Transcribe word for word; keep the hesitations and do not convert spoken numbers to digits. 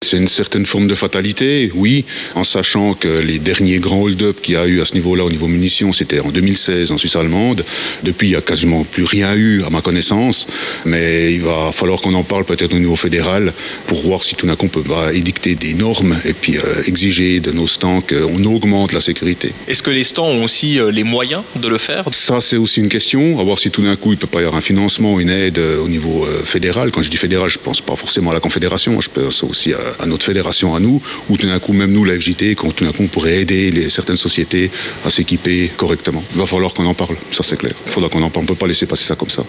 C'est une certaine forme de fatalité, oui, en sachant que les derniers grands hold-up qu'il y a eu à ce niveau-là, au niveau munitions, c'était en deux mille seize en Suisse allemande. Depuis, il n'y a quasiment plus rien eu, à ma connaissance, mais il va falloir qu'on en parle peut-être au niveau fédéral pour voir si tout d'un coup on peut bah, édicter des normes et puis euh, exiger de nos stands qu'on augmente la sécurité. Est-ce que les stands ont aussi euh, les moyens de le faire? Ça, c'est aussi une question, à voir si tout d'un coup il ne peut pas y avoir un financement, une aide euh, au niveau euh, fédéral. Quand je dis fédéral, je ne pense pas forcément à la Confédération, je pense aussi à, à notre fédération à nous, ou tout d'un coup, même nous, la F J T, quand tout d'un coup on pourrait aider les, certaines sociétés à s'équiper correctement. Il va falloir qu'on en parle, ça c'est clair. Il faudra qu'on en parle, on ne peut pas laisser passer ça comme ça.